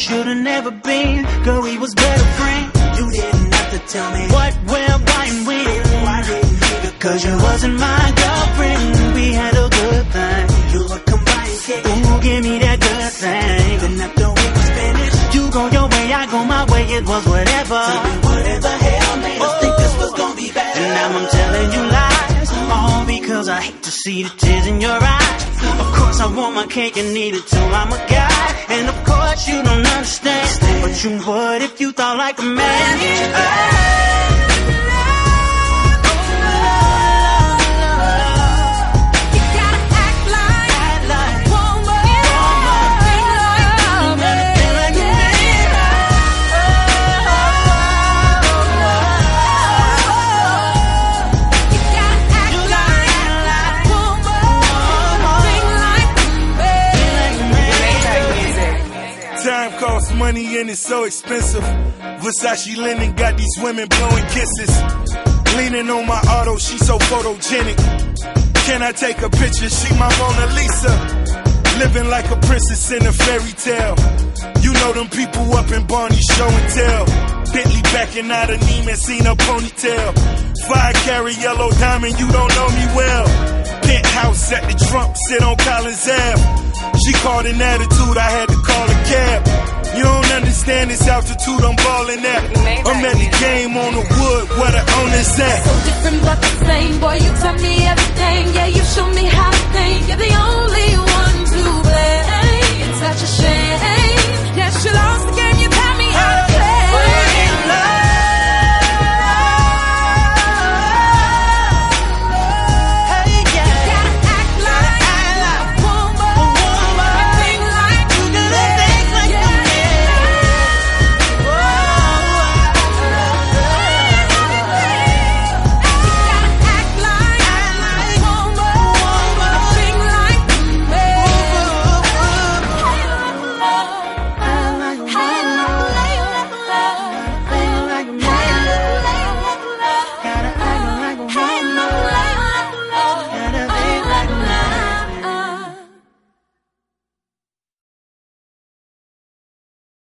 should've never been. Girl, we was better friends. You didn't have to tell me what, where, why, and when. Why didn't you? Cause you wasn't my girlfriend. We had a good thing. You were combined, kid. Ooh, give me that good thing. Then after we was finished, you go your way, I go my way. It was whatever. Tell me whatever hell made us think this was gonna be better. And now I'm telling you lies, all because I hate to see the tears in your eyes. Of course I want my cake and eat it too, I'm a guy. And of course you don't understand, but you would if you thought like a man. Time costs money and it's so expensive. Versace linen got these women blowing kisses. Leaning on my auto, she so photogenic. Can I take a picture? She my Mona Lisa. Living like a princess in a fairy tale. You know them people up in Barney show and tell. Bentley backing out of Neiman, seen a ponytail. 5-carat yellow diamond, you don't know me well. Penthouse at the Trump, sit on Collins Ave. She called an attitude, I had to call a cab. You don't understand this altitude I'm ballin' at. I'm at the game on the wood, where the owner's at. So different but the same, boy, you taught me everything. Yeah, you showed me how to think. You're the only